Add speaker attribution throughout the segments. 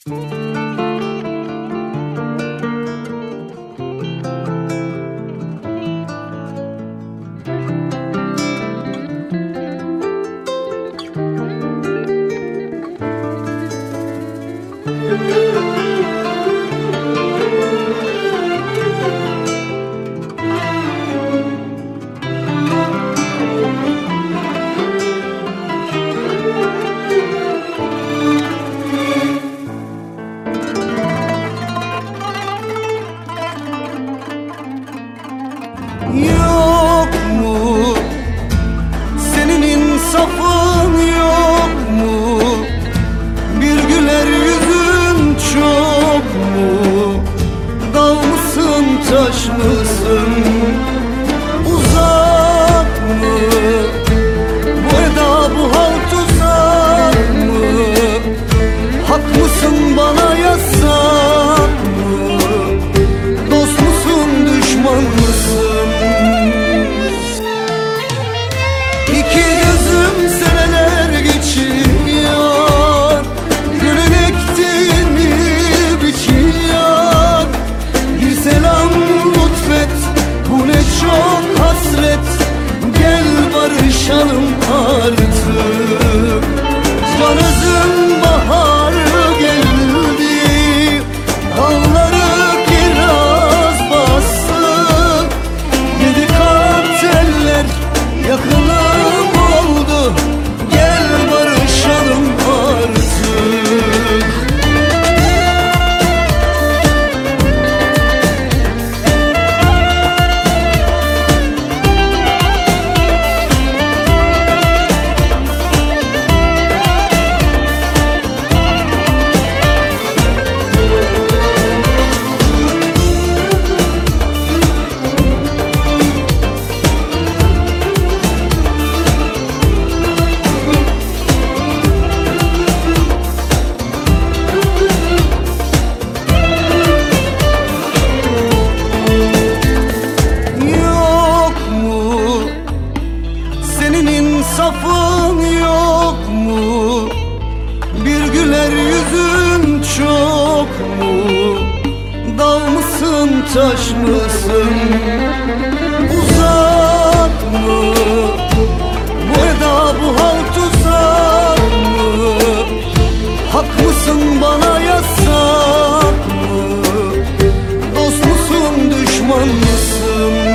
Speaker 1: Yok mu? Senin insafın yok mu? Bir güler yüzün çok mu? Dağ mısın, taş mısın? Uzak mı? Bu eda, bu hal tuzak mı? Hak mısın, bana yasak mı? Dost musun, düşman mısın? İki gözüm seneler geçiyor, gönül ektiğini biçiyor. Bir selam lütfet, bu ne çok hasret. Gel barışalım artık. Can özüm bahar geldi, dalları kiraz bastı. Yedi kat eller yakınım oldu. Gel barışalım artık. İnsafın yok mu? Bir güler yüzün çok mu? Dağ mısın, taş mısın? Uzak mı? Bu eda, bu hal tuzak mı? Hak mısın, bana yasak mı? Dost musun, düşman mısın?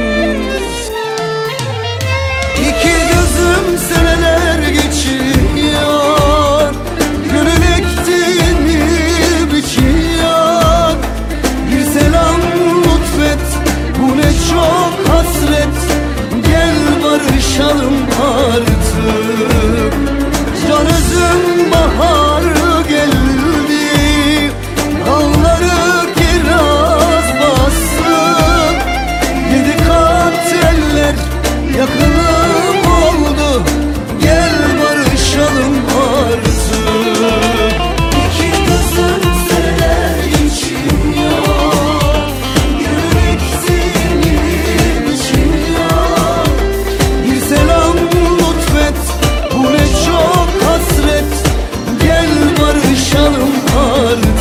Speaker 1: Seneler geçiyor, gönül ektiğini biçiyor. Bir selam lütfet, bu ne çok hasret. Gel barışalım artık. Can özüm bahar geldi, dalları kiraz bastı. Yedi kat eller yakınım oldu. Gel barışalım artık. İki gözüm seneler geçiyor, gönül ektiğini biçiyor. Bir selam lütfet, bu ne çok hasret. Gel barışalım artık.